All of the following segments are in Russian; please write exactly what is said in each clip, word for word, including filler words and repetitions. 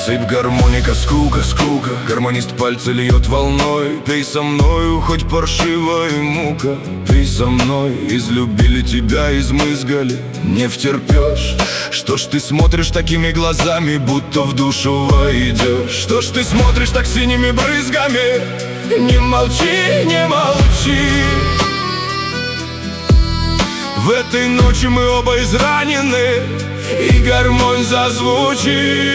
Сыпь гармоника, скука, скука. Гармонист пальцы льет волной. Пей со мною, хоть паршивая мука. Пей со мной, излюбили тебя, измызгали. Не втерпешь. Что ж ты смотришь такими глазами, будто в душу войдешь? Что ж ты смотришь так синими брызгами? Не молчи, не молчи. В этой ночи мы оба изранены, и гармонь зазвучит.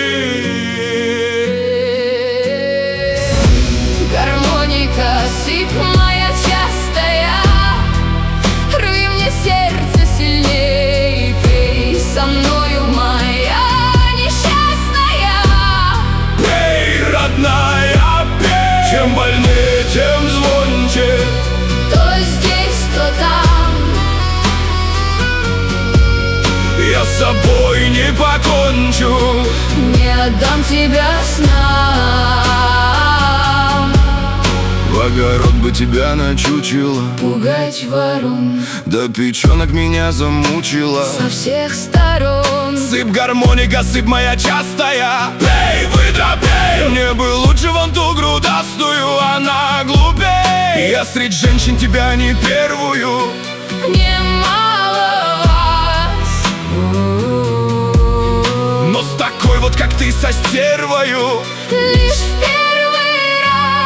Гармоника, сыпь моя частая, рви мне сердце сильней. Пей со мною, моя несчастная. Пей, родная, пей. Чем больнее, тем звонче. То здесь, то там. Я с собой не покончу, не отдам тебя снам. В огород бы тебя начучило, Пугать ворон, да печенок меня замучила. со всех сторон. Сыпь гармоника, сыпь моя частая. Пей, выдра, пей. Мне бы лучше вон ту грудастую, она глупей. Я среди женщин тебя не первую. Немало вас, но с такой вот, как ты, со стервою, лишь в первый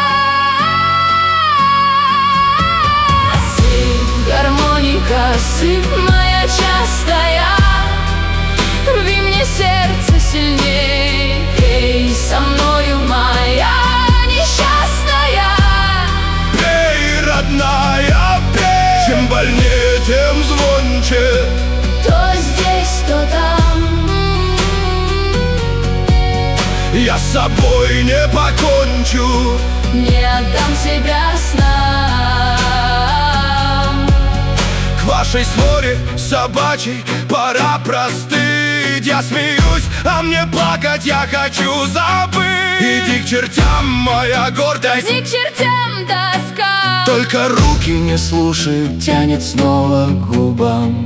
раз. Сыпь гармоника, сыпь моя частая, рви мне сердце сильней. Пей со мною, моя несчастная. пей, родная, пей. Чем больнее, тем звонче. То здесь, то там. Я с собой не покончу, не отдам себя снам. к вашей своре собачьей пора простыть. Я смеюсь, а мне плакать я хочу забыть. Иди к чертям, моя гордость, Иди к чертям, тоска. только руки не слушают, тянет снова к губам.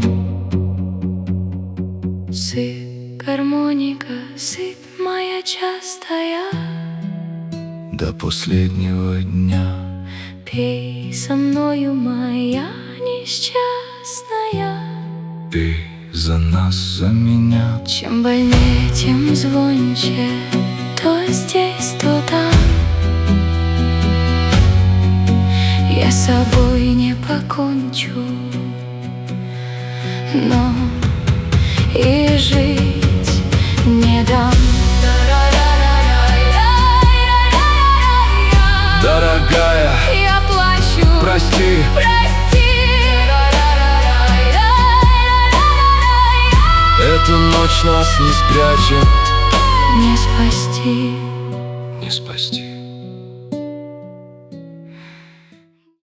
Сыпь гармоника, сыпь моя частая, До последнего дня. пей со мною, моя несчастная. Пей за нас, за меня. Чем больнее, тем звонче. То здесь, то там. Я с собой не покончу, но и жить не дам. Дорогая, Я плачу, прости, прости. эту ночь нас не спрячет, Не спасти. не спасти.